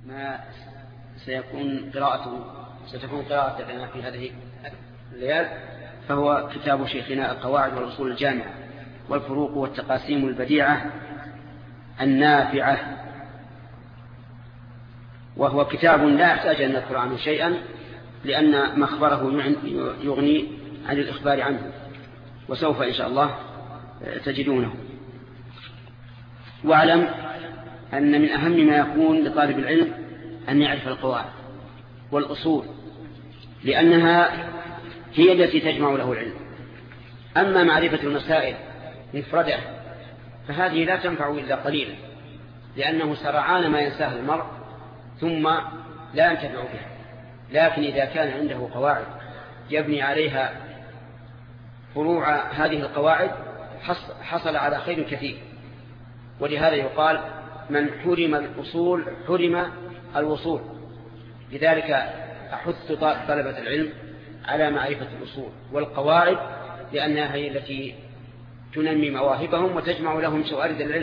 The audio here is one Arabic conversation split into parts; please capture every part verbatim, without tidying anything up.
ما سيكون قراءته ستكون قراءة لنا في هذه الليال فهو كتاب شيخنا القواعد والأصول الجامعة والفروق والتقاسيم البديعة النافعة، وهو كتاب لا يحتاج أن نذكر عنه شيئا لأن مخبره يغني عن الإخبار عنه، وسوف إن شاء الله تجدونه. واعلم أن من أهم ما يكون لطالب العلم أن يعرف القواعد والأصول، لأنها هي التي تجمع له العلم. أما معرفة المسائل مفردة فهذه لا تنفع إلا قليلا، لأنه سرعان ما ينساه المرء ثم لا ينتفع بها. لكن إذا كان عنده قواعد يبني عليها فروع هذه القواعد حصل على خير كثير. ولهذا يقال من حرم الأصول حرم الوصول. لذلك أحث طلبة العلم على معرفة الأصول والقواعد، لأنها هي التي تنمي مواهبهم وتجمع لهم شوارد العلم.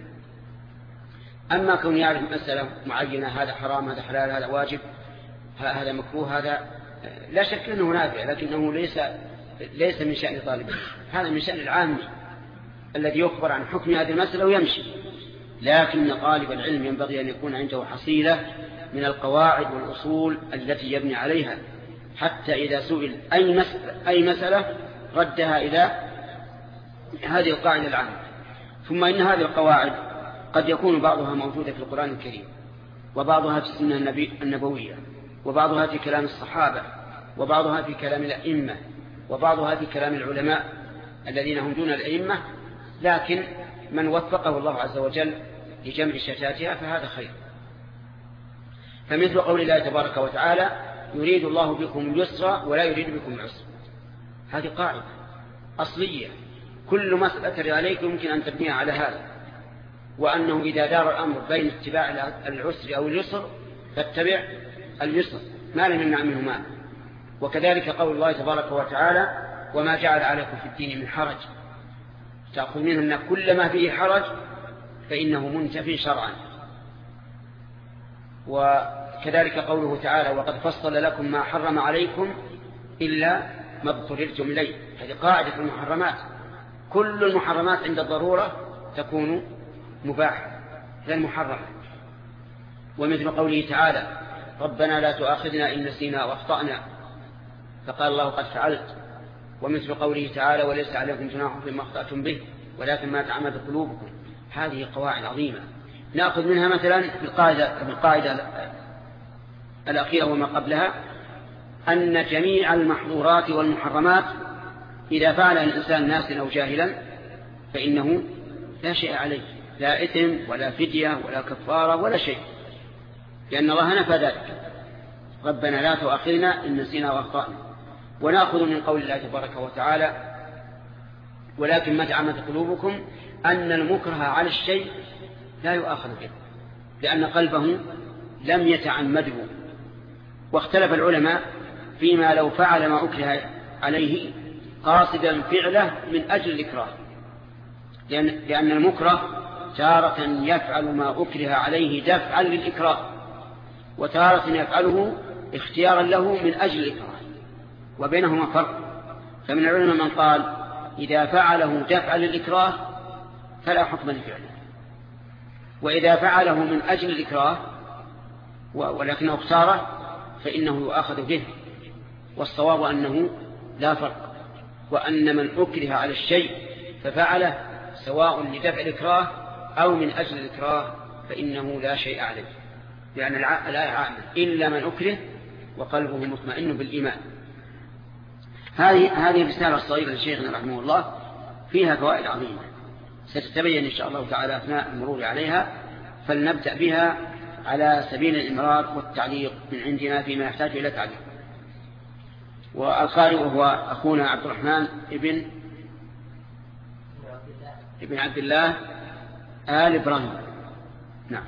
أما كون يعرف مسألة معينة، هذا حرام هذا حلال هذا واجب هذا مكروه، هذا لا شك أنه نافع، لكنه ليس ليس من شأن طالب العلم، هذا من شأن العام الذي يخبر عن حكم هذه المسألة ويمشي. لكن طالب العلم ينبغي أن يكون عنده حصيلة من القواعد والأصول التي يبني عليها، حتى إذا سئل أي مسألة, أي مسألة ردها إلى هذه القاعدة العامة. ثم إن هذه القواعد قد يكون بعضها موجودة في القرآن الكريم، وبعضها في السنة النبوية، وبعضها في كلام الصحابة، وبعضها في كلام الأئمة، وبعضها في كلام العلماء الذين هم دون الأئمة، لكن من وفقه الله عز وجل لجمع شتاتها فهذا خير. فمثل قول الله تبارك وتعالى يريد الله بكم اليسر ولا يريد بكم العسر، هذه قاعدة أصلية كل مسألة ترى عليكم يمكن أن تبنيها على هذا، وأنه إذا دار الأمر بين اتباع العسر أو اليسر فاتبع اليسر ما لم يمنع منه مانع. وكذلك قول الله تبارك وتعالى وما جعل عليكم في الدين من حرج، تأخذ منه أن كل ما فيه حرج فإنه منتفي شرعا. وكذلك قوله تعالى وقد فصل لكم ما حرم عليكم إلا ما اضطررتم إليه، هذه قاعدة المحرمات، كل المحرمات عند الضرورة تكون مباحة غير محرمة. ومثل قوله تعالى ربنا لا تؤاخذنا إن نسينا وأخطأنا فقال الله قد فعلت. ومثل قوله تعالى وليس عليكم جناح فيما أخطأتم به ولكن ما تعمد قلوبكم. هذه قواعد عظيمة نأخذ منها مثلا في القاعدة, في القاعدة الأخيرة وما قبلها أن جميع المحظورات والمحرمات إذا فعل الإنسان ناسا أو جاهلا فإنه لا شيء عليه، لا إثم ولا فدية ولا كفارة ولا شيء، لأن الله نفى ذلك ربنا لا تؤاخذنا إن نسينا وأخطأنا. ونأخذ من قول الله تبارك وتعالى ولكن ما تعمد قلوبكم أن المكره على الشيء لا يؤاخذ به لأن قلبه لم يتعمده. واختلف العلماء فيما لو فعل ما أكره عليه قاصدا فعله من أجل الإكراه، لأن, لأن المكره تارة يفعل ما أكره عليه دفعا للإكراه، وتارة يفعله اختيارا له من أجل الإكراه، وبينهما فرق. فمن العلماء من قال إذا فعله دفعا للإكراه فلا حكم لفعله، وإذا فعله من أجل الإكراه ولكنه اختاره فإنه يؤاخذ به. والصواب أنه لا فرق، وأن من أكره على الشيء ففعله سواء لدفع الإكراه أو من أجل الإكراه فإنه لا شيء عليه، لأن لا يعامل إلا من أكره وقلبه مطمئن بالإيمان. هذه هذه الرسالة الصغيرة لشيخنا رحمه الله فيها فوائد عظيمة ستتبين إن شاء الله تعالى أثناء المرور عليها، فلنبدأ بها على سبيل الإمرار والتعليق من عندنا فيما يحتاج إلى تعليق. والقارئ هو أخونا عبد الرحمن ابن ابن عبد الله آل إبراهيم. نعم.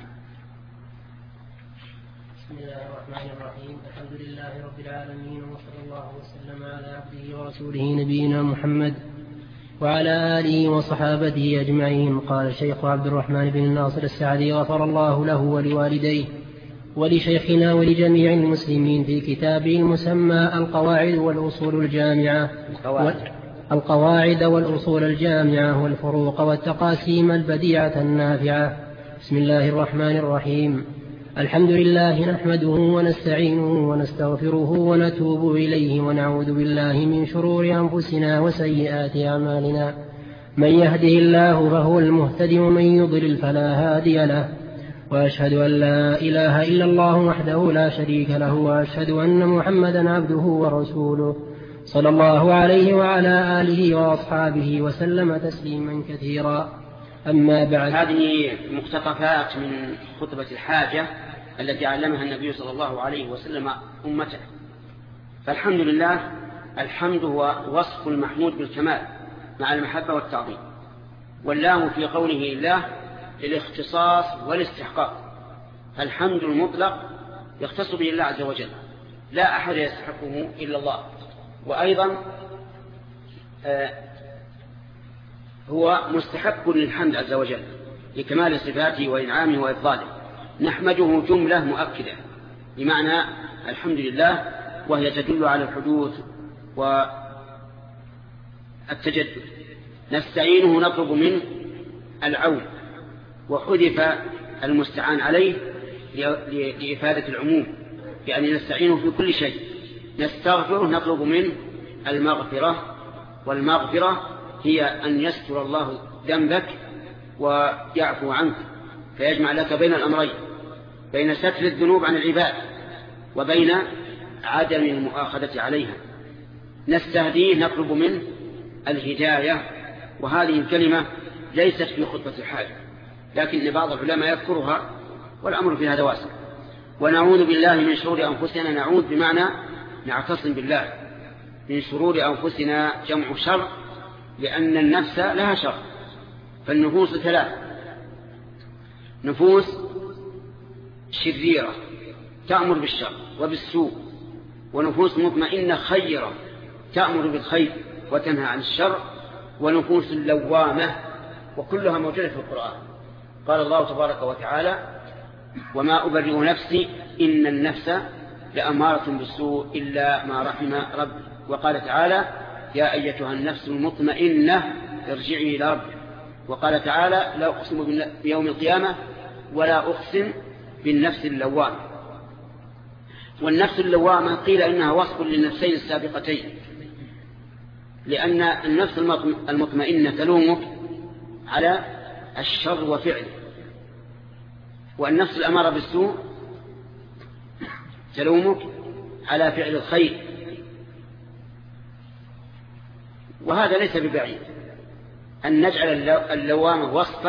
بسم الله الرحمن الرحيم. الحمد لله رب العالمين، وصلى الله وسلم على عبده ورسوله نبينا محمد وعلى آله وصحابته أجمعين. قال الشيخ عبد الرحمن بن الناصر السعدي غفر الله له ولوالديه ولشيخنا ولجميع المسلمين في كتابه المسمى القواعد والأصول الجامعة القواعد والأصول الجامعة والفروق والتقاسيم البديعة النافعة. بسم الله الرحمن الرحيم. الحمد لله نحمده ونستعينه ونستغفره ونتوب إليه ونعوذ بالله من شرور أنفسنا وسيئات أعمالنا. من يهده الله فهو المهتدي ومن يضلل فلا هادي له. وأشهد أن لا إله إلا الله وحده لا شريك له وأشهد أن محمدا عبده ورسوله صلى الله عليه وعلى آله وأصحابه وسلم تسليما كثيرا. أما بعد. هذه مقتطفات من خطبة الحاجة التي علمها النبي صلى الله عليه وسلم أمته. فالحمد لله، الحمد هو وصف المحمود بالكمال مع المحبة والتعظيم، واللام في قوله الله للاختصاص والاستحقاق. الحمد المطلق يختص به الله عز وجل، لا أحد يستحقه إلا الله. وأيضا آه هو مستحق للحمد عز وجل لكمال صفاته وإنعامه وإفضاله. نحمده جملة مؤكدة بمعنى الحمد لله، وهي تدل على الحدوث والتجدد. نستعينه نطلب منه العون، وحذف المستعان عليه لإفادة العموم، يعني نستعينه في كل شيء. نستغفره نطلب منه المغفرة، والمغفرة هي أن يستر الله ذنبك ويعفو عنك، فيجمع لك بين الأمرين، بين ستر الذنوب عن العباد وبين عدم المؤاخذة عليها. نستهديه نطلب منه الهداية، وهذه الكلمة ليست في خطبة الحاجة، لكن بعض العلماء يذكرها والأمر في هذا واسع. ونعوذ بالله من شرور أنفسنا. نعوذ بمعنى نعتصم بالله من شرور أنفسنا، جمع شر، لأن النفس لها شر. فالنفوس ثلاث: نفوس شريرة تأمر بالشر وبالسوء، ونفوس مطمئنة خيرة تأمر بالخير وتنهى عن الشر، ونفوس لوامة، وكلها موجودة في القرآن. قال الله تبارك وتعالى: وما أبرئ نفسي إن النفس لأمارة بالسوء إلا ما رحم ربي. وقال تعالى: يا أيتها النفس المطمئنة ارجعي إلى ربك. وقال تعالى: لا أقسم بيوم القيامة ولا أقسم بالنفس اللوامة. والنفس اللوامة قيل إنها وصف للنفسين السابقتين، لأن النفس المطمئنة تلومك على الشر وفعله، والنفس الأمارة بالسوء تلومك على فعل الخير. وهذا ليس ببعيد أن نجعل اللوامة وصفا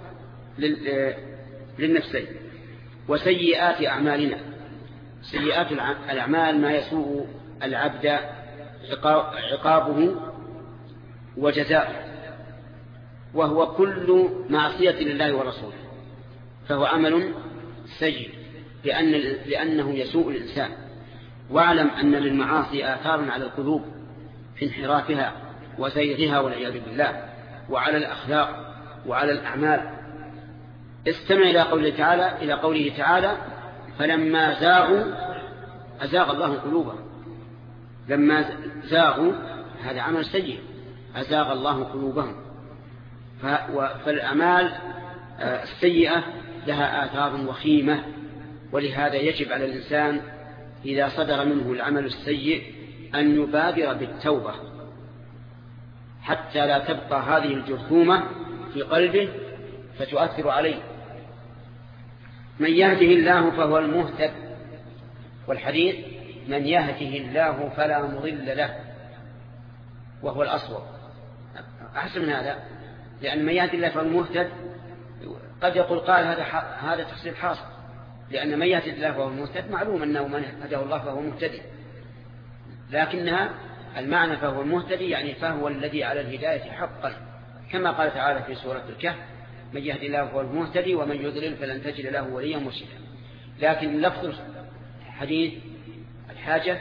للنفسين. وسيئات أعمالنا، سيئات الأعمال ما يسوء العبد عقابه وجزاؤه، وهو كل معصية لله ورسوله، فهو عمل سيء لأن لأنه يسوء الإنسان. واعلم أن للمعاصي آثار على القلوب في انحرافها وزيغها والعياذ بالله، وعلى الأخلاق وعلى الأعمال. استمع إلى قوله تعالى إلى قوله تعالى: فلما زاغوا أزاغ الله قلوبهم. لما زاغوا هذا عمل سيء، أزاغ الله قلوبهم. فالأعمال السيئة لها آثار وخيمة، ولهذا يجب على الإنسان إذا صدر منه العمل السيء أن يبادر بالتوبة حتى لا تبقى هذه الجرثومة في قلبه فتؤثر عليه. من يهده الله فهو المهتد، والحديث: من يهده الله فلا مضل له، وهو الأصوب. أحسن من هذا، لأن من يهده الله فهو المهتد قد يقول قال هذا هذا تفسير حاصل، لأن من يهده الله فهو المهتد معلوم أنه من هداه الله فهو مهتدي، لكنها المعنى فهو المهتدي يعني فهو الذي على الهداية حقا، كما قال تعالى في سورة الكهف: من يهدي الله فهو المهتدي ومن يضلل فلن تجد له وليا مرشدا. لكن لفظ الحديث الحاجة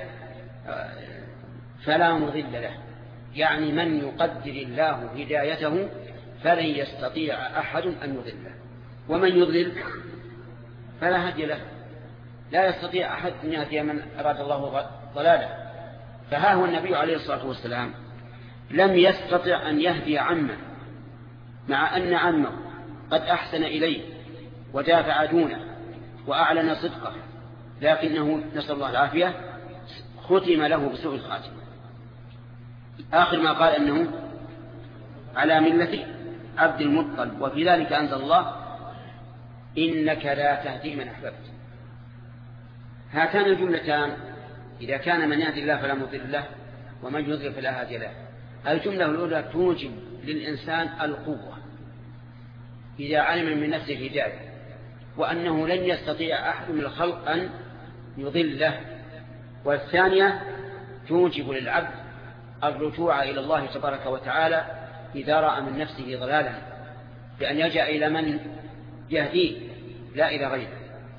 فلا مضل له، يعني من يقدر الله هدايته فلن يستطيع أحد أن يضله، ومن يضلل فلا هدي له. لا يستطيع أحد أن يهدي من أراد الله ضلاله. فها هو النبي عليه الصلاة والسلام لم يستطع أن يهدي عمه، مع أن عمه قد أحسن إليه ودافع دونه وأعلن صدقه، لكنه نسأل الله العافية ختم له بسوء الخاتمة. آخر ما قال أنه على ملة عبد المطلب، وفي ذلك أنزل الله إنك لا تهدي من أحببت. هاتان الجملتان إذا كان من يهدي الله فلا مضل له ومن يضلل فلا هادي له. الجملة الأولى توجب للإنسان القوة إذا علم من نفسه الهداية، وأنه لن يستطيع أحد من الخلق أن يضله. والثانية توجب للعبد الرجوع إلى الله تبارك وتعالى إذا رأى من نفسه ضلالا، بأن يلجأ إلى من يهديه لا إلى غيره.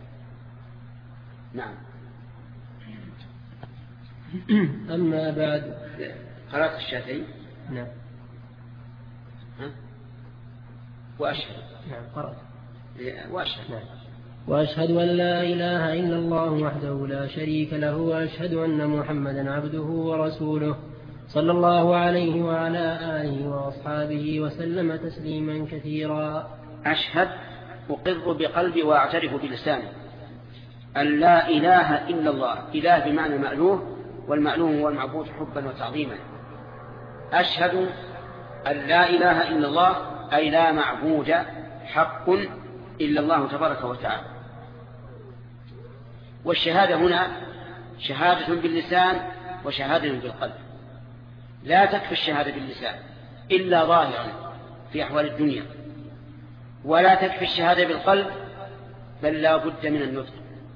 نعم. أما بعد. قرأت الشافعي؟ نعم. ها؟ وأشهد. نعم قرأت. وأشهد. نعم. وأشهد أن لا إله إلا الله وحده لا شريك له، وأشهد أن محمدا عبده ورسوله صلى الله عليه وعلى آله وأصحابه وسلم تسليما كثيرا. أشهد أقر بقلبي وأعترف بلساني أن لا إله إلا الله. إله بمعنى مألوه، والمألوه هو المعبود حبا وتعظيما. أشهد أن لا إله إلا الله أي لا معبود حق إلا الله تبارك وتعالى. والشهادة هنا شهادة باللسان وشهادة بالقلب. لا تكفي الشهادة باللسان إلا ظاهرا في أحوال الدنيا، ولا تكفي الشهادة بالقلب بل لا بد من النطق.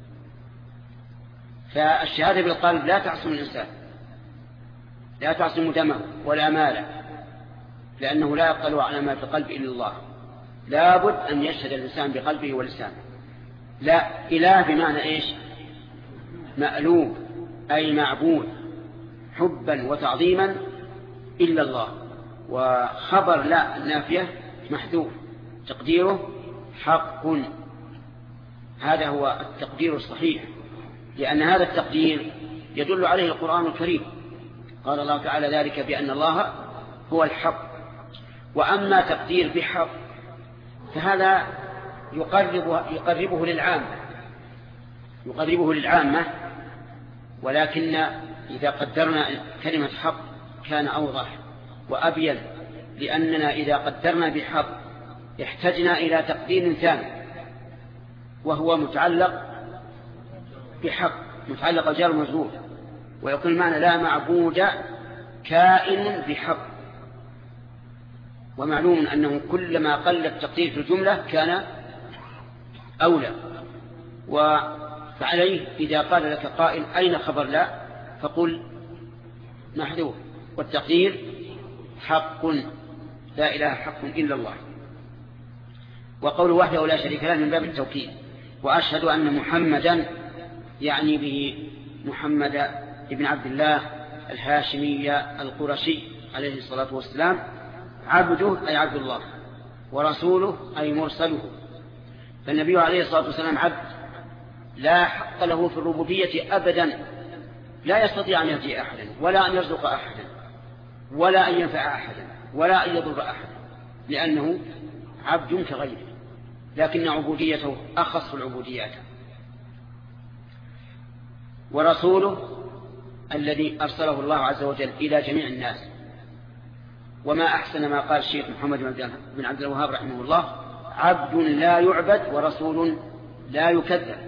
فالشهادة بالقلب لا تعصم الإنسان، لا تعصم دمه ولا ماله، لأنه لا يطلع على ما في القلب إلا الله. لا بد أن يشهد الإنسان بقلبه ولسانه. لا إله بمعنى إيش؟ مألوه أي معبود حبا وتعظيما إلا الله. وخبر لا نافية محذوف تقديره حق. هذا هو التقدير الصحيح، لأن هذا التقدير يدل عليه القرآن الكريم. قال الله تعالى ذلك بأن الله هو الحق. وأما تقدير بحق فهذا يقرب يقربه للعامة يقربه للعامة ولكن إذا قدرنا كلمة حق كان أوضح وأبين، لأننا إذا قدرنا بحق احتجنا إلى تقدير ثاني وهو متعلق بحق، متعلق الجار والمجرور، ويقول معنى لا معبود كائن بحق. ومعلوم أنه كلما قل التقدير في الجملة كان أولى. وعليه إذا قال لك قائل أين خبر لا فقل محذوف، والتقدير حق، لا إله حق إلا الله. وقول وحده لا شريك له من باب التوكيد. وأشهد أن محمدا يعني به محمد ابن عبد الله الهاشمي القرشي عليه الصلاة والسلام عبده أي عبد الله، ورسوله أي مرسله. فالنبي عليه الصلاة والسلام عبد لا حق له في الربوبية أبدا، لا يستطيع أن يهدي أحدا ولا أن يرزق أحدا ولا أن ينفع أحدا ولا أن يضر أحدا، لأنه عبد كغيره، لكن عبوديته أخص العبوديات. ورسوله الذي أرسله الله عز وجل إلى جميع الناس. وما أحسن ما قال الشيخ محمد بن عبد الوهاب رحمه الله: عبد لا يعبد ورسول لا يكذب.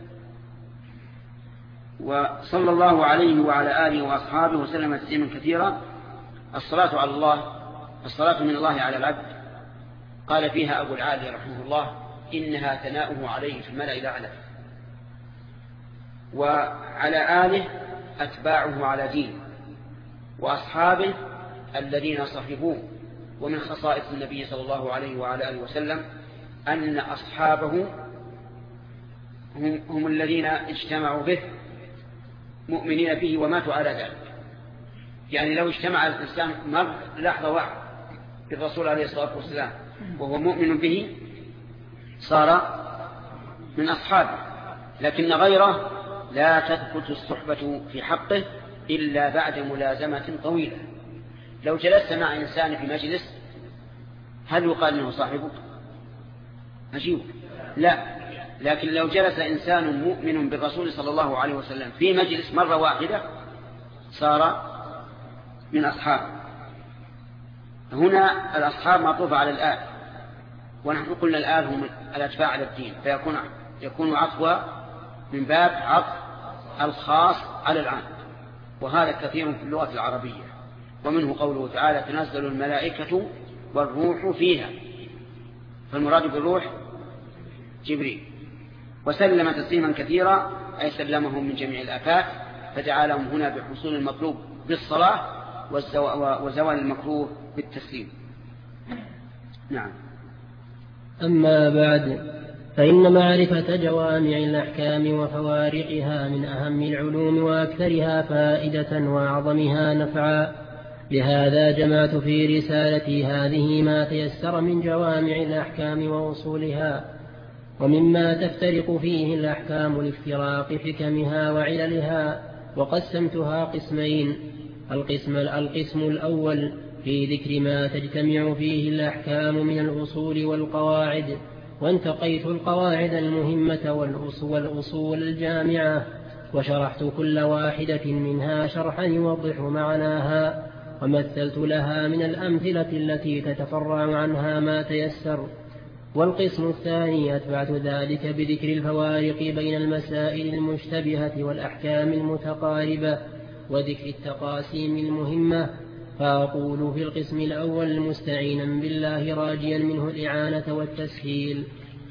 وصلى الله عليه وعلى آله وأصحابه وسلم تسليما كثيرا. الصلاة على الله، الصلاة من الله على العبد، قال فيها أبو العالي رحمه الله: إنها ثناؤه عليه في الملأ الأعلى. وعلى آله أتباعه على دين، وأصحابه الذين صحبوه. ومن خصائص النبي صلى الله عليه وعلى آله وسلم أن أصحابه هم, هم الذين اجتمعوا به مؤمنين به وماتوا على ذلك. يعني لو اجتمع الإنسان مر لحظة واحدة بالرسول عليه الصلاة والسلام وهو مؤمن به صار من أصحابه، لكن غيره لا تثبت الصحبة في حقه إلا بعد ملازمة طويلة. لو جلست مع إنسان في مجلس هل يقال أنه صاحبك؟ أجيب لا. لكن لو جلس إنسان مؤمن بالرسول صلى الله عليه وسلم في مجلس مرة واحدة صار من أصحاب. هنا الأصحاب معطوفة على الآل، ونحن قلنا الآل هم الأتباع على الدين، فيكون يكون عطوة من باب عطف الخاص على العام، وهذا كثير في اللغة العربية. ومنه قوله تعالى تنزل الملائكة والروح فيها، فالمراد بالروح جبريل. وسلم تسليما كثيرا أي سلمهم من جميع الآفات، فجعلهم هنا بحصول المطلوب بالصلاة وزوال المكروه بالتسليم. نعم. أما بعد، فإن معرفة جوامع الأحكام وفوارقها من أهم العلوم وأكثرها فائدة وأعظمها نفعا. لهذا جمعت في رسالتي هذه ما تيسر من جوامع الأحكام وأصولها، ومما تفترق فيه الأحكام لافتراق حكمها وعللها، وقسمتها قسمين. القسم, القسم الأول في ذكر ما تجتمع فيه الأحكام من الأصول والقواعد، وانتقيت القواعد المهمة والأصول الجامعة، وشرحت كل واحدة منها شرحا يوضح معناها، ومثلت لها من الأمثلة التي تتفرع عنها ما تيسر. والقسم الثاني أتبعت ذلك بذكر الفوارق بين المسائل المشتبهة والأحكام المتقاربة، وذكر التقاسيم المهمة. فأقول في القسم الأول مستعينا بالله راجيا منه الإعانة والتسهيل.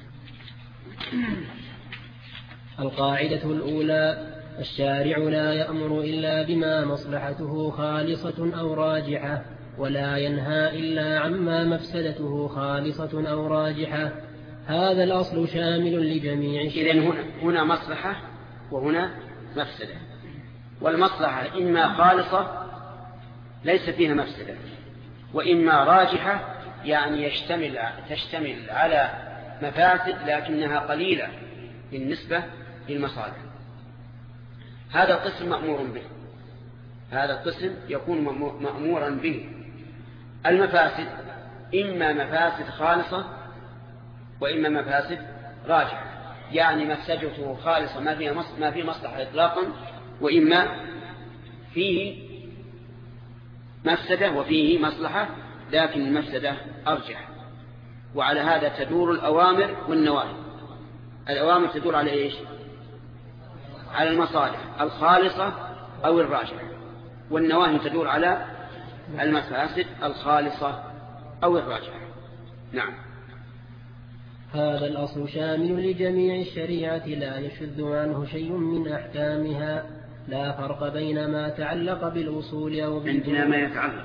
القاعدة الأولى: الشارع لا يأمر إلا بما مصلحته خالصة أو راجحة، ولا ينهى إلا عما مفسدته خالصة أو راجحة. هذا الأصل شامل لجميع الشيء. إذن هنا, هنا مصلحة وهنا مفسدة، والمصلحة إما خالصة ليس فيها مفسدة، وإما راجحة يعني يشتمل تشتمل على مفاسد لكنها قليلة بالنسبة للمصالح. هذا القسم مأمور به، هذا القسم يكون مأمورا به. المفاسد إما مفاسد خالصة وإما مفاسد راجحة، يعني مفسدته خالصة ما فيها ما فيه مصلحة إطلاقا، وإما فيه مفسدة وفيه مصلحة لكن المفسدة أرجح. وعلى هذا تدور الأوامر والنواهي. الأوامر تدور على إيش؟ على المصالح الخالصة أو الراجحة، والنواهي تدور على المفاسد الخالصة أو الراجحة. نعم. هذا الأصل شامل لجميع الشريعة لا يشذ عنه شيء من أحكامها، لا فرق بين ما تعلق بالأصول أو بالفروع. عندنا ما يتعلق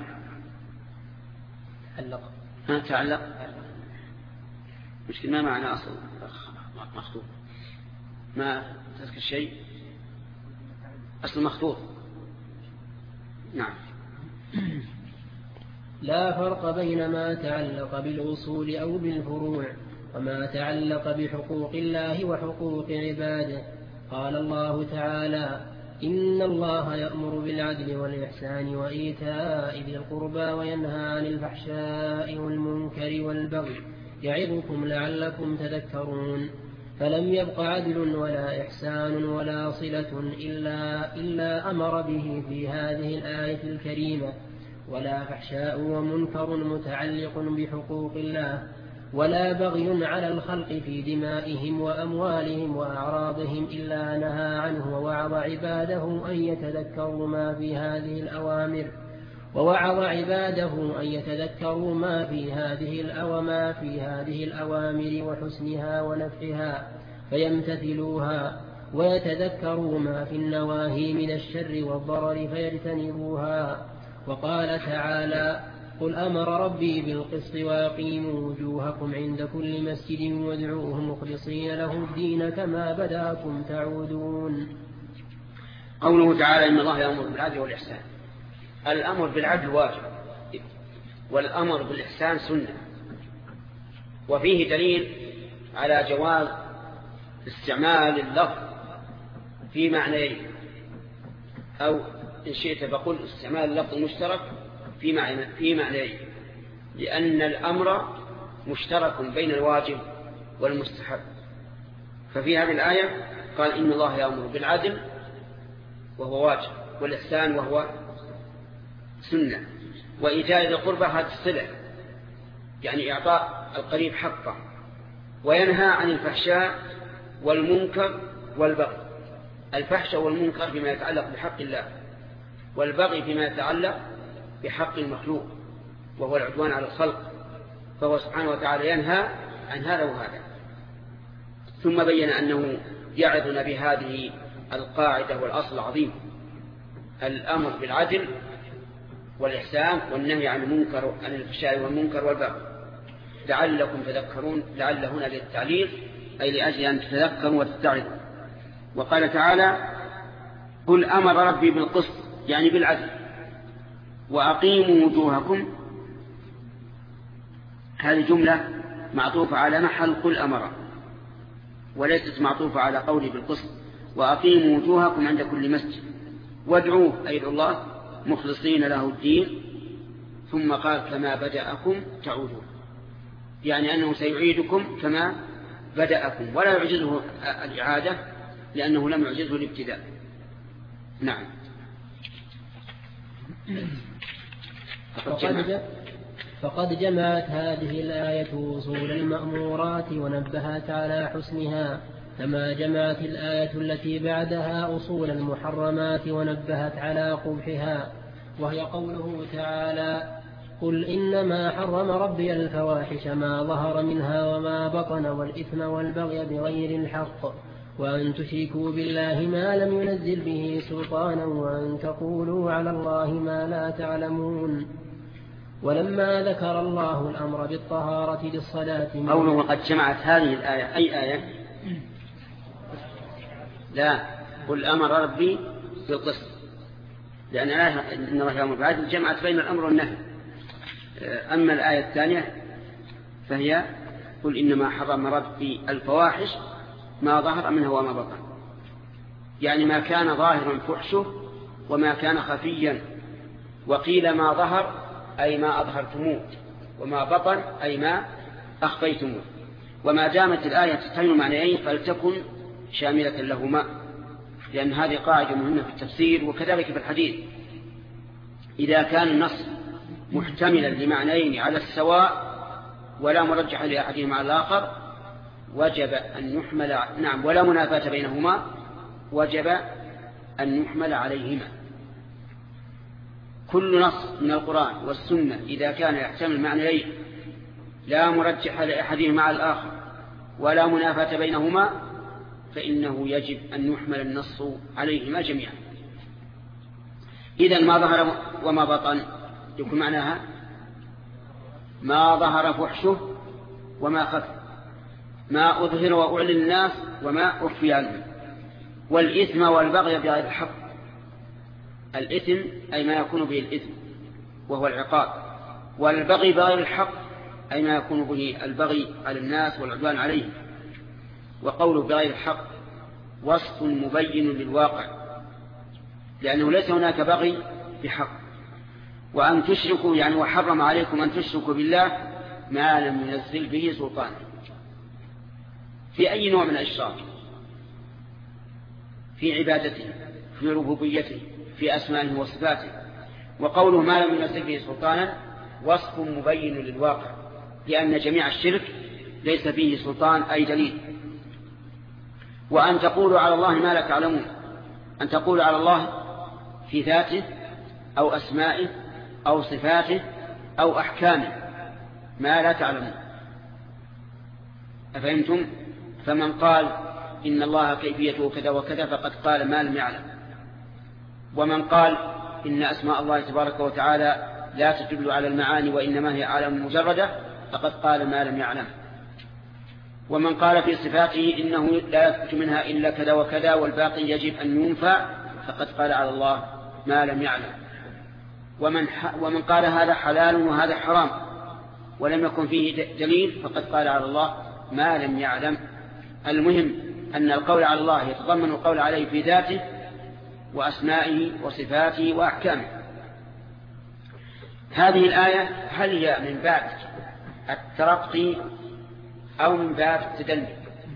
تعلق ما تعلق مشكلة. ما معنى أصل مخطوط؟ ما تذكر شيء أصل مخطوط. نعم. لا فرق بين ما تعلق بالأصول أو بالفروع، وما تعلق بحقوق الله وحقوق عباده. قال الله تعالى: إن الله يأمر بالعدل والإحسان وإيتاء ذي القربى وينهى عن الفحشاء والمنكر والبغي يعظكم لعلكم تذكرون. فلم يبق عدل ولا إحسان ولا صلة إلا, إلا أمر به في هذه الآية الكريمة، ولا فحشاء ومنكر متعلق بحقوق الله، ولا بغي على الخلق في دمائهم وأموالهم وأعراضهم إلا نهى عنه، ووعظ عباده أن يتذكروا ما في هذه الأوامر ووعظ عباده أن يتذكروا ما في هذه الأوامر في هذه الأوامر وحسنها ونفعها فيمتثلوها، ويتذكروا ما في النواهي من الشر والضرر فيجتنبوها. وقال تعالى: قل أمر ربي بالقسط وأقيموا وجوهكم عند كل مسجد وادعوه مخلصين له الدين كما بدأكم تعودون. قوله تعالى: إن الله يأمر بالعدل والإحسان. الأمر بالعدل واجب، والأمر بالإحسان سنة، وفيه دليل على جواز استعمال اللفظ في معنيين، أو إن شئت فقل استعمال اللفظ المشترك في معنى في معنيين، لأن الأمر مشترك بين الواجب والمستحب. ففي هذه الآية قال إن الله يأمر بالعدل وهو واجب، والإحسان وهو سنة، وإيتاء ذي القربى هذه الصلة يعني إعطاء القريب حقه، وينهى عن الفحشاء والمنكر والبغي. الفحشاء والمنكر فيما يتعلق بحق الله، والبغي فيما يتعلق بحق المخلوق وهو العدوان على الخلق، فهو سبحانه وتعالى ينهى عن هذا وهذا. ثم بين أنه يعظنا بهذه القاعدة والأصل العظيم: الأمر بالعدل والإحسان والنهي عن المنكر عن الفحشاء والمنكر والبغي لعلكم تذكرون. لعل هنا للتعليل أي لأجل أن تتذكروا وتتعظوا. وقال تعالى: قل أمر ربي بالقسط يعني بالعدل وأقيموا وجوهكم. هذه جملة معطوفة على محل قل أمر، وليست معطوفة على قولي بالقسط. وأقيموا وجوهكم عند كل مسجد وادعوه أي الله مخلصين له الدين. ثم قال: كما بدأكم تعودون، يعني أنه سيعيدكم كما بدأكم، ولا يعجزه الإعادة لأنه لم يعجزه الابتداء. نعم. فقد, فقد جمعت هذه الآية أصول المأمورات ونبهت على حسنها، كما جمعت الآية التي بعدها أصول المحرمات ونبهت على قبحها، وهي قوله تعالى: قل إنما حرم ربي الفواحش ما ظهر منها وما بطن والإثم والبغي بغير الحق وأن تشركوا بالله ما لم ينزل به سلطانا وأن تقولوا على الله ما لا تعلمون. ولما ذكر الله الأمر بالطهارة للصلاة قوله قد جمعت هذه الآية أي آية؟ لا، قل أمر ربي بالقسط، لأن الآية إن الله يأمر بالعدل جمعت بين الأمر والنهي. أما الآية الثانية فهي قل إنما حرم ربي الفواحش ما ظهر منها وما بطن، يعني ما كان ظاهرا فحشه وما كان خفيا. وقيل ما ظهر أي ما أظهرتموه، وما بطن أي ما أخفيتموه. وما دامت الآية تحتمل معنيين فلتكن شاملة لهما، لأن هذه قاعدة مهمة في التفسير وكذلك في الحديث. إذا كان النص محتملا لمعنيين على السواء ولا مرجح لأحدهما على الآخر وجب أن يحمل، نعم، ولا منافاة بينهما، وجب أن يحمل عليهما. كل نص من القرآن والسنة إذا كان يحتمل معنيين لا مرجح لأحدهما على الآخر ولا منافاة بينهما فإنه يجب أن يحمل النص عليهما جميعا. إذن ما ظهر وما بطن يكون معناها ما ظهر فحشه وما خفي، ما أظهر وأعلن الناس وما أخفي عنهم. والإثم والبغي بغير الحق، الإثم أي ما يكون به الإثم وهو العقاب، والبغي بغير الحق أي ما يكون به البغي على الناس والعدوان عليهم. وقوله بغير الحق وصف مبين للواقع، لأنه ليس هناك بغي بحق. وأن تشركوا يعني وحرم عليكم أن تشركوا بالله ما لم ينزل به سلطان في أي نوع من الإشراك، في عبادته، في ربوبيته، في أسمائه وصفاته. وقوله ما لم ينزل به سلطانا وصف مبين للواقع، لأن جميع الشرك ليس فيه سلطان أي دليل. وأن تقولوا على الله ما لا تعلمون، أن تقولوا على الله في ذاته أو أسمائه أو صفاته أو أحكامه ما لا تعلمون. أفهمتم؟ فمن قال إن الله كيفيته كذا وكذا فقد قال ما لم يعلم. ومن قال إن أسماء الله تبارك وتعالى لا تدل على المعاني وإنما هي أعلام مجردة فقد قال ما لم يعلم. ومن قال في صفاته إنه لا يثبت منها إلا كذا وكذا والباقي يجب أن ينفع فقد قال على الله ما لم يعلم. ومن, ومن قال هذا حلال وهذا حرام ولم يكن فيه دليل فقد قال على الله ما لم يعلم. المهم أن القول على الله يتضمن القول عليه في ذاته وأسمائه وصفاته وأحكامه. هذه الآية هل هي من باب الترقي أو من باب التدلي؟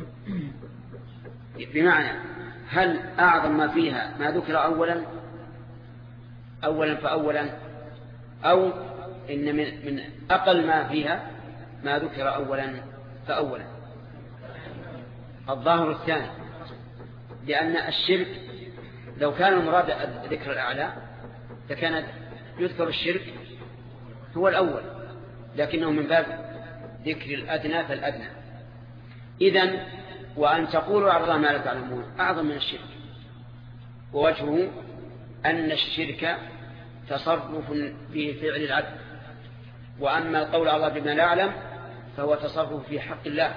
بمعنى هل أعظم ما فيها ما ذكر أولا أولا فأولا، أو إن من, من أقل ما فيها ما ذكر أولا فأولا؟ الظاهر الثاني، لأن الشرك لو كان المراد ذكر الأعلى فكان يذكر الشرك هو الأول، لكنه من باب ذكر الأدنى فالأدنى. إذن وأن تقولوا على الله ما لا تعلمون أعظم من الشرك، ووجهه أن الشرك تصرف في فعل العبد، وأما القول على الله بما لا يعلم فهو تصرف في حق الله.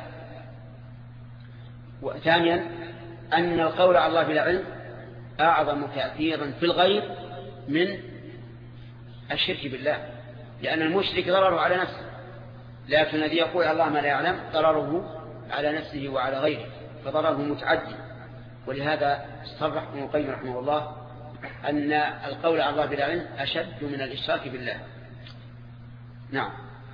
وثانيا أن القول على الله بلا علم أعظم تأثيرا في الغير من الشرك بالله، لأن المشرك ضرره على نفسه، لكن الذي يقول على الله ما لا يعلم ضرره على نفسه وعلى غيره، فضرره متعدي. ولهذا صرح ابن القيم رحمه الله أن القول على الله بلا علم أشد من الإشراك بالله. نعم.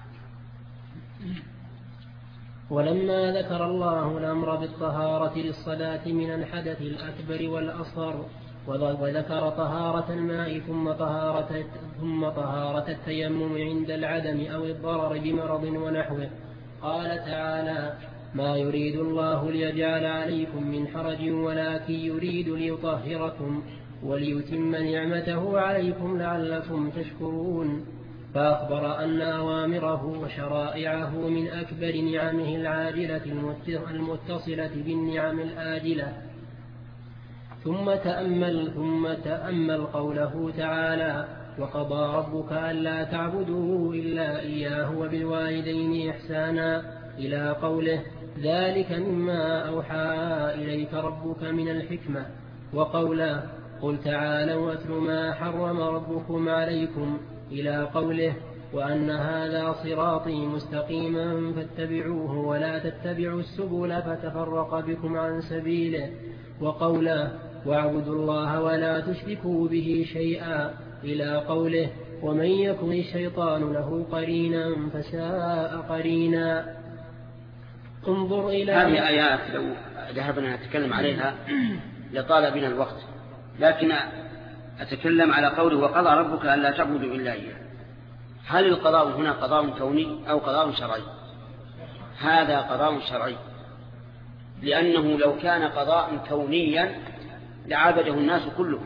ولما ذكر الله الأمر بالطهارة للصلاة من الحدث الأكبر والأصغر، وذكر طهارة الماء ثم طهارة, ثم طهارة التيمم عند العدم أو الضرر بمرض ونحوه، قال تعالى: ما يريد الله ليجعل عليكم من حرج ولكن يريد ليطهركم وليتم نعمته عليكم لعلكم تشكرون. فأخبر أن أوامره وشرائعه من أكبر نعمه العاجلة المتصلة بالنعم الآجلة. ثم تأمل, ثم تأمل قوله تعالى: وقضى ربك ألا تعبدوا إلا إياه وبالوالدين إحسانا، إلى قوله: ذلك مما أوحى إليك ربك من الحكمة. وقوله: قل تعالوا واتل ما حرم ربكم عليكم، إلى قوله: وأن هذا صراطي مستقيما فاتبعوه ولا تتبعوا السبل فتفرق بكم عن سبيله. وقوله: واعبدوا الله ولا تشركوا به شيئا، إلى قوله: ومن يكن الشيطان له قرينا فساء قرينا. انظر إلى هذه آيات لو ذهبنا نتكلم عليها لطال بنا الوقت، لكن أتكلم على قوله: وقضى ربك ألا تعبدوا إلا إياه. هل القضاء هنا قضاء كوني أو قضاء شرعي؟ هذا قضاء شرعي، لأنه لو كان قضاء كونيا لعبده الناس كلهم،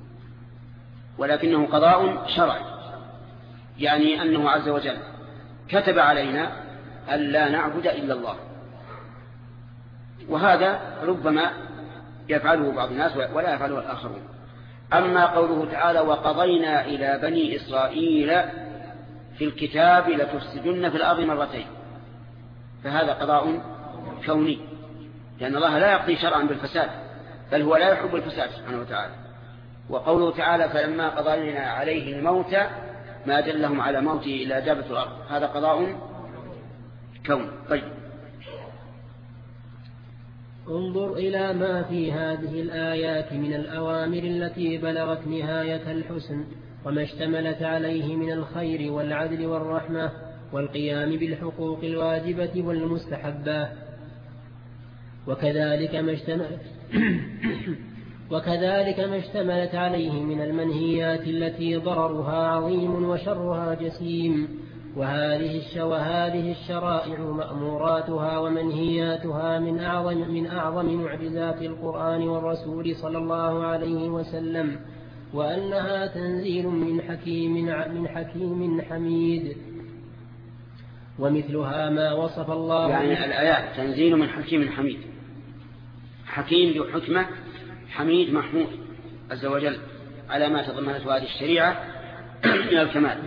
ولكنه قضاء شرعي، يعني أنه عز وجل كتب علينا ألا نعبد إلا الله، وهذا ربما يفعله بعض الناس ولا يفعله الآخرون. أما قوله تعالى: وقضينا إلى بني إسرائيل في الكتاب لتفسدن في الأرض مرتين، فهذا قضاء كوني، لأن الله لا يقضي شرعا بالفساد، بل هو لا يحب الفساد سبحانه وتعالى. وقوله تعالى: فلما قضينا عليه الموت ما دلهم على موته إلا دابة الأرض، هذا قضاء كوني. طيب، انظر إلى ما في هذه الآيات من الأوامر التي بلغت نهاية الحسن، وما اشتملت عليه من الخير والعدل والرحمة والقيام بالحقوق الواجبة والمستحبة، وكذلك ما اشتملت وكذلك ما اشتملت عليه من المنهيات التي ضررها عظيم وشرها جسيم. وهذه وهذه الشرائع مأموراتها ومنهياتها من أعظم من أعظم معجزات القرآن والرسول صلى الله عليه وسلم، وأنها تنزيل من حكيم من حكيم حميد. ومثلها ما وصف الله، يعني الآيات تنزيل من حكيم حميد، حكيم ذو حكمة، حميد محمود عز وجل على ما تضمنته هذه الشريعة من الكمال.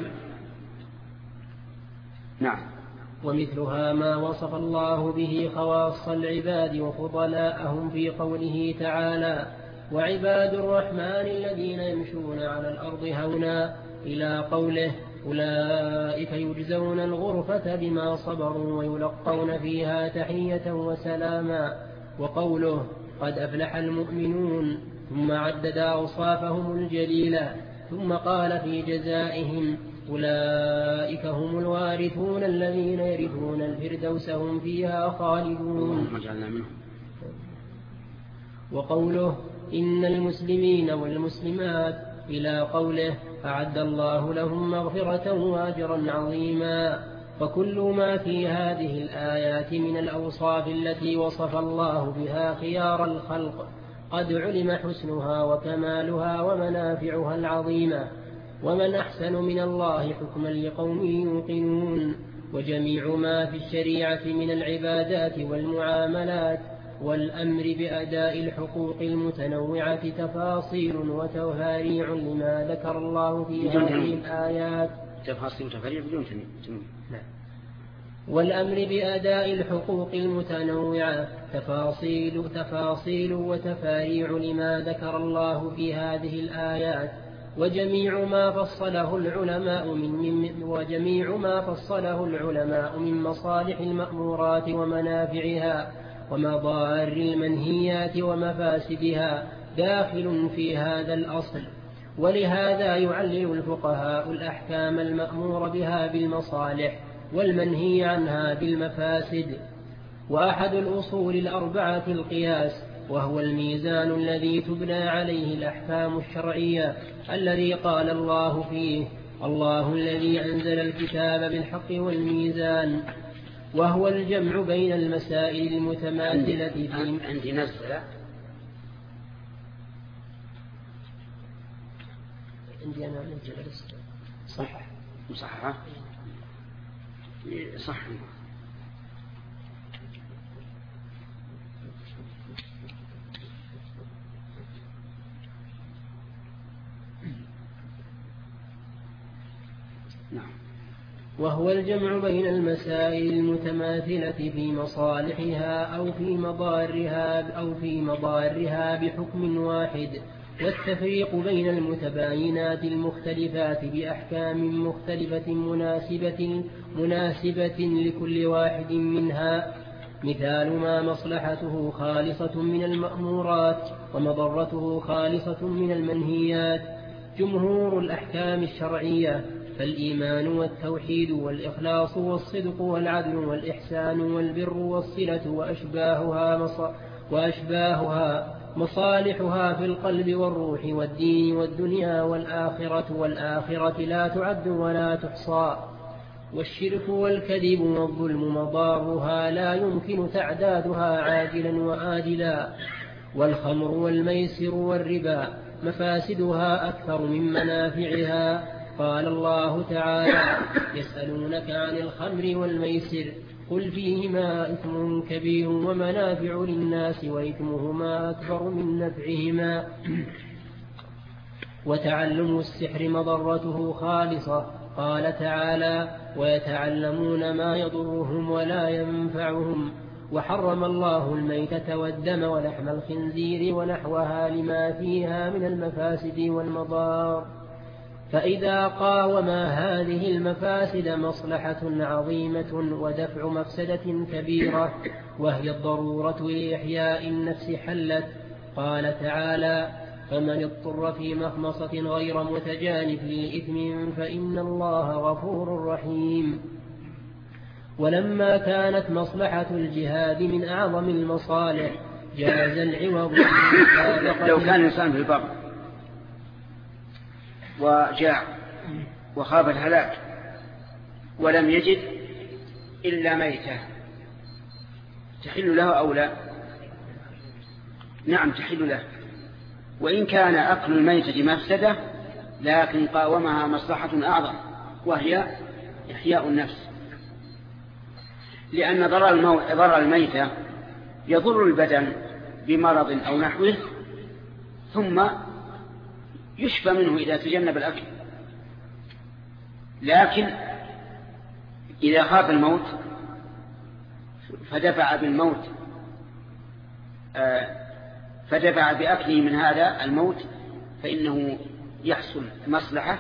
نعم. ومثلها ما وصف الله به خواص العباد وفضلاءهم في قوله تعالى: وعباد الرحمن الذين يمشون على الأرض هونا، إلى قوله: أولئك يجزون الغرفة بما صبروا ويلقون فيها تحية وسلاما. وقوله قد أفلح المؤمنون، ثم عدد أوصافهم الجليلة، ثم قال في جزائهم أولئك هم الوارثون الذين يرثون الفردوس هم فيها خالدون. وقوله إن المسلمين والمسلمات إلى قوله أعد الله لهم مغفرة وأجرا عظيما. وكل ما في هذه الآيات من الأوصاف التي وصف الله بها خيار الخلق قد علم حسنها وكمالها ومنافعها العظيمة، ومن أحسن من الله حكما لقوم يوقنون. وجميع ما في الشريعة من العبادات والمعاملات والأمر بأداء الحقوق المتنوعة تفاصيل وتفاريع لما ذكر الله في هذه الآيات. تفاصيل وتفاريع بدون تنوين. والأمر بأداء الحقوق المتنوعة تفاصيل تفاصيل وتفاريع لما ذكر الله في هذه الآيات. وجميع ما فصله العلماء من, من وجميع ما فصله العلماء من مصالح المأمورات ومنافعها ومضار المنهيات ومفاسدها داخل في هذا الأصل. ولهذا يعلل الفقهاء الأحكام المأمور بها بالمصالح والمنهي عنها بالمفاسد. وأحد الأصول الأربعة القياس، وهو الميزان الذي تبنى عليه الأحكام الشرعية الذي قال الله فيه الله الذي أنزل الكتاب بالحق والميزان، وهو الجمع بين المسائل المتماثلة في عندي نزل عندي أنا نزل صح صح صح نعم. وهو الجمع بين المسائل المتماثلة في مصالحها أو في مضارها أو في مضارها بحكم واحد، والتفريق بين المتباينات المختلفات بأحكام مختلفة مناسبة مناسبة لكل واحد منها. مثال ما مصلحته خالصة من المأمورات ومضرته خالصة من المنهيات. جمهور الأحكام الشرعية فالإيمان والتوحيد والإخلاص والصدق والعدل والإحسان والبر والصلة وأشباهها, مص... وأشباهها مصالحها في القلب والروح والدين والدنيا والآخرة والآخرة لا تعد ولا تحصى. والشرك والكذب والظلم مضارها لا يمكن تعدادها عاجلا وآجلا. والخمر والميسر والربا مفاسدها أكثر من منافعها. قال الله تعالى يسألونك عن الخمر والميسر قل فيهما إثم كبير ومنافع للناس وإثمهما أكبر من نفعهما. وتعلم السحر مضرته خالصة. قال تعالى ويتعلمون ما يضرهم ولا ينفعهم. وحرم الله الميتة والدم ولحم الخنزير ونحوها لما فيها من المفاسد والمضار. فإذا قاوما هذه المفاسد مصلحة عظيمة ودفع مفسدة كبيرة وهي الضرورة لإحياء النفس حلت. قال تعالى فمن اضطر في مخمصة غير متجانف لإثم فإن الله غفور رحيم. ولما كانت مصلحة الجهاد من أعظم المصالح جاز العوض. لو كان الإنسان في البر وجاع وخاف الهلاك ولم يجد إلا ميتة تحل له أو لا؟ نعم تحل له، وإن كان أكل الميتة مفسدة لكن قاومها مصلحة أعظم وهي إحياء النفس، لأن ضرر الميتة يضر البدن بمرض أو نحوه ثم يشفى منه إذا تجنب الأكل. لكن إذا خاف الموت فدفع بالموت فدفع بأكله من هذا الموت فإنه يحصل مصلحة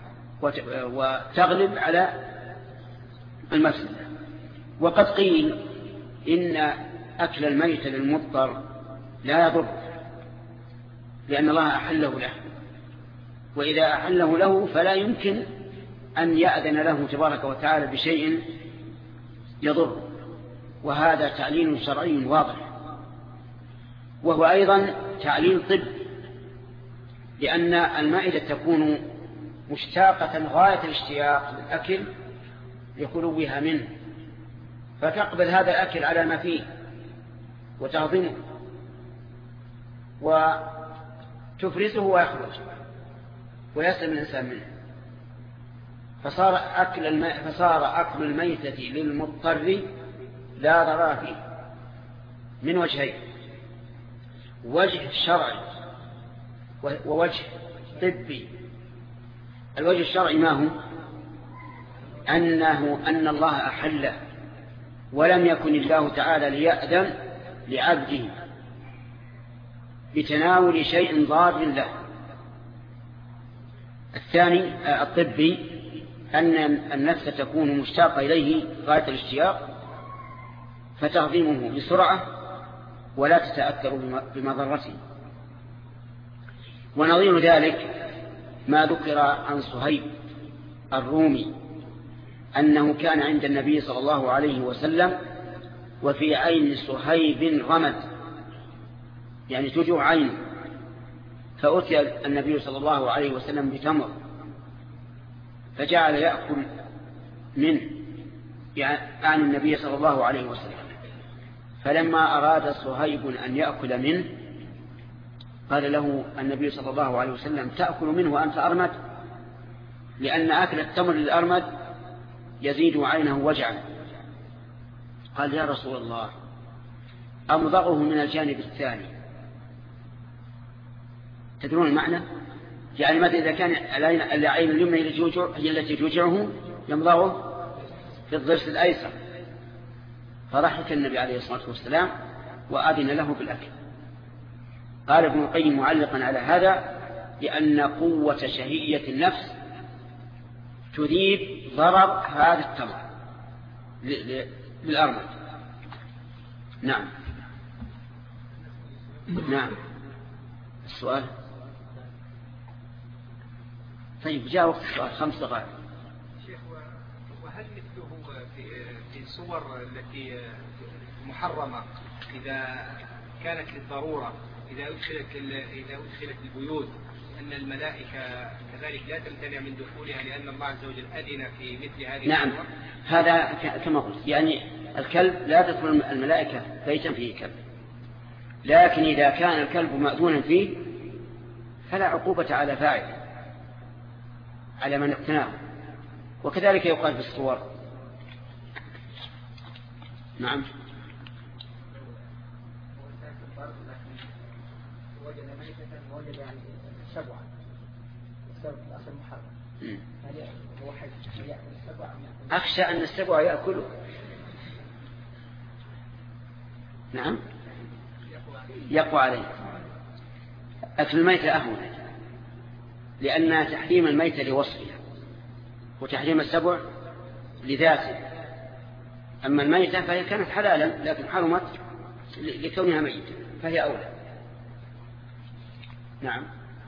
وتغلب على المفسدة. وقد قيل إن أكل الميت للمضطر لا يضر، لأن الله أحله له، وإذا أحله له فلا يمكن أن يأذن له تبارك وتعالى بشيء يضر، وهذا تعليل شرعي واضح، وهو أيضا تعليل طب، لأن المائدة تكون مشتاقة غاية الاشتياق للأكل لخلوها منه، فتقبل هذا الأكل على ما فيه وتهضمه وتفرزه ويخرج ويسلم الإنسان منه، فصار أكل الم... فصار أكل الميتة للمضطر لا ضرر فيه من وجهين: وجه شرعي ووجه طبي. الوجه الشرعي ما هو؟ أنه أن الله أحله، ولم يكن الله تعالى ليأذن لعبده بتناول شيء ضار له. الثاني الطبي أن النفس تكون مشتاقة إليه غاية الاشتياق فتهضمه بسرعة ولا تتأثر بمضرته. ونظير ذلك ما ذكر عن صهيب الرومي أنه كان عند النبي صلى الله عليه وسلم وفي عين صهيب رمد، يعني تجوع عين، فأتي النبي صلى الله عليه وسلم بتمر فجعل يأكل منه، يعني النبي صلى الله عليه وسلم. فلما أراد صهيب أن يأكل منه قال له النبي صلى الله عليه وسلم: تأكل منه وأنت أرمد؟ لأن أكل التمر للأرمد يزيد عينه وجعا. قال: يا رسول الله، أمضغه من الجانب الثاني. تدرون المعنى؟ يعني ماذا إذا كان العين اليمنى هي التي توجعه يمضغه في الضرس الأيسر. فضحك النبي عليه الصلاة والسلام وأذن له بالأكل. قال ابن القيم معلقا على هذا: لأن قوة شهية النفس تذيب ضرر هذا التمر للأرمد. نعم نعم. السؤال؟ طيب جاء وقت السؤال، خمس دقائق. شيخ، وهل مثله في في الصور التي محرمة إذا كانت للضرورة، إذا أدخلت إذا أدخلت البيوت، أن الملائكة كذلك لا تمتنع من دخولها لأن الله عز وجل أذن في مثل هذه؟ نعم، هذا كما قلت، يعني الكلب لا تدخل الملائكة بيتا فيه كلب، لكن إذا كان الكلب مأذونا فيه فلا عقوبة على فاعله، على من اقتناه. وكذلك يقال في الصور. نعم. أخشى أن السبع يأكله. نعم، يقوى عليه. أكل الميتة أهون، لأن تحريم الميتة لوصفها وتحريم السبع لذاته. أما الميتة فهي كانت حلالا لكن حرمت لكونها ميتة فهي أولى. نعم.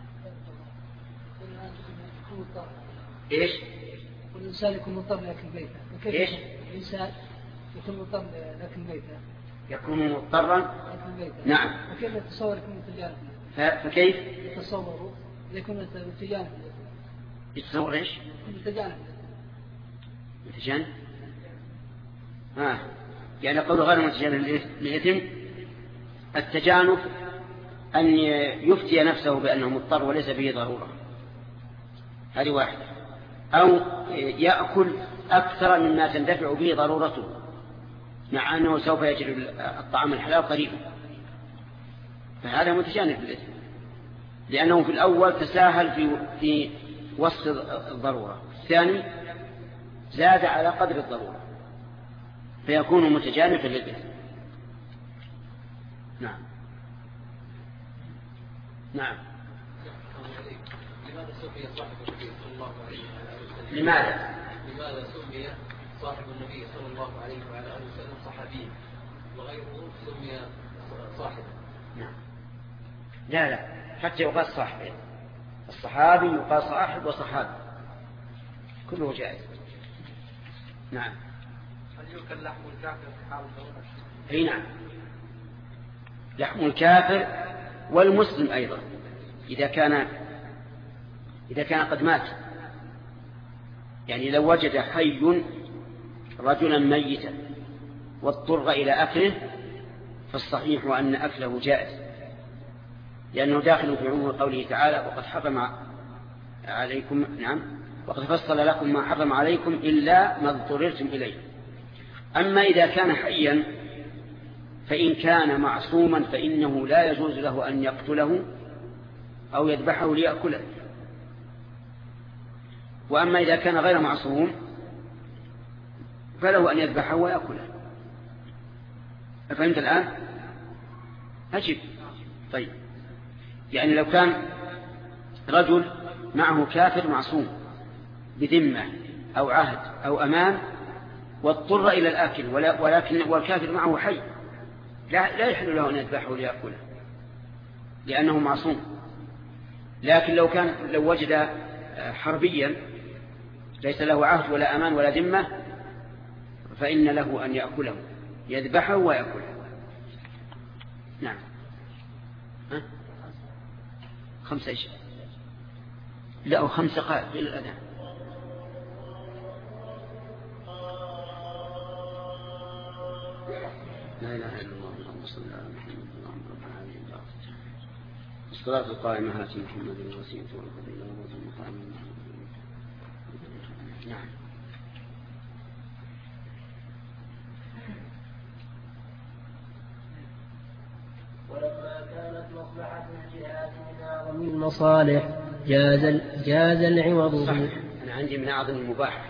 إيش؟ الإنسان يكون مضطر لأكل ميتة. إيش؟ الإنسان يكون مضطر لأكل ميتة. يكون مضطرا. نعم. وكيف يتصور يكون متجانب؟ فكيف؟ يتصور يكون متجانب. يتصور إيش؟ متجانب. متجانب؟ آه. يعني قوله غير متجانب للإثم. التجانب أن يفتي نفسه بأنه مضطر وليس به ضرورة، هذه واحدة. أو يأكل أكثر مما تندفع به ضرورته مع أنه سوف يجد الطعام الحلال قريبا، فهذا متجانب للإثم، لأنه في الأول تساهل في في وصف الضرورة، الثاني زاد على قدر الضرورة فيكون متجانبا للإثم. نعم نعم. لماذا سمي صاحب النبي صلى الله عليه وعلى آله وسلم؟ لماذا؟ لماذا سمي صاحب النبي صلى الله عليه وعلى آله وسلم صحابيا؟ وغيره سمي صاحبا. نعم. لا لا حتى يقال صاحب، الصحابي يقال صاحب وصحابي كله جائز. نعم. هل يؤكل لحم الكافر في حال الضرورة؟ اي نعم، لحم الكافر والمسلم أيضا إذا كان إذا كان قد مات. يعني لو وجد حي رجلا ميتا واضطر إلى أكله فالصحيح أن أكله جائز، لأنه داخل في عموم قوله تعالى وقد حرم عليكم نعم وقد فصل لكم ما حرم عليكم إلا ما اضطررتم إليه. أما إذا كان حيا فإن كان معصوما فإنه لا يجوز له أن يقتله أو يذبحه ليأكله. وأما إذا كان غير معصوم فله أن يذبحه ويأكله. فهمت الآن؟ أجب. طيب، يعني لو كان رجل معه كافر معصوم بذمة أو عهد أو أمان واضطر إلى الآكل ولكن والكافر معه حي، لا, لا يحل له أن يذبحه ليأكله لأنه معصوم. لكن لو كان لو وجد حربيا ليس له عهد ولا أمان ولا ذمة فإن له أن يأكله، يذبحه ويأكله. نعم. ها؟ خمسة إيش؟ لا أو خمسة قال إلى الأذان. لا إله إلا الله اللهم صل على محمد اللهم رب العالمين الصلاة القائمة هات محمد الوسيلة والفضيلة والمقام. نعم. ولما كانت مصلحة الجهاد من أعظم المصالح جاز جاز العوض. صح. أنا عندي من أعظم المباح.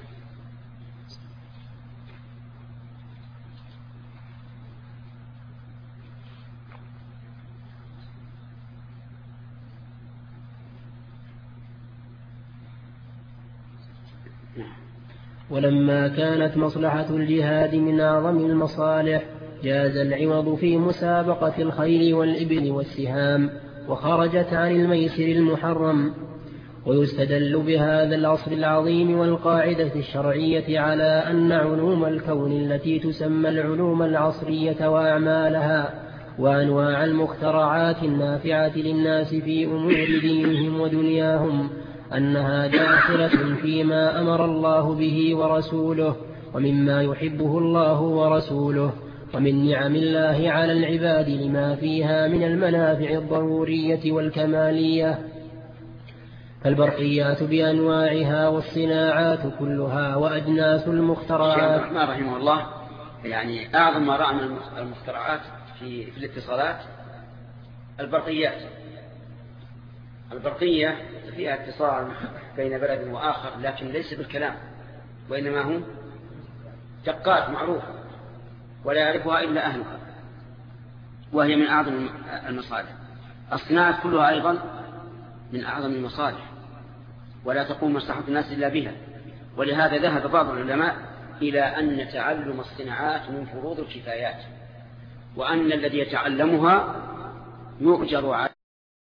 ولما كانت مصلحة الجهاد من أعظم المصالح جاز العوض في مسابقة الخيل والإبل والسهام وخرجت عن الميسر المحرم. ويستدل بهذا الأصل العظيم والقاعدة الشرعية على أن علوم الكون التي تسمى العلوم العصرية وأعمالها وأنواع المخترعات النافعة للناس في أمور دينهم ودنياهم أنها داخلة فيما أمر الله به ورسوله ومما يحبه الله ورسوله ومن نعم الله على العباد لما فيها من المنافع الضرورية والكمالية. فالبرقيات بأنواعها والصناعات كلها وأجناس المخترعات. الشيخ الرحمن رحمه الله يعني أعظم ما رأى من المخترعات في, في الاتصالات البرقيات. البرقية فيها اتصال بين بلد وآخر لكن ليس بالكلام وإنما هو دقات معروفة ولا يعرفها إلا أهلها وهي من أعظم المصالح. الصناعة كلها أيضا من أعظم المصالح ولا تقوم مصلحة الناس إلا بها. ولهذا ذهب بعض العلماء إلى أن تعلم الصناعات من فروض الكفايات وأن الذي يتعلمها يؤجر على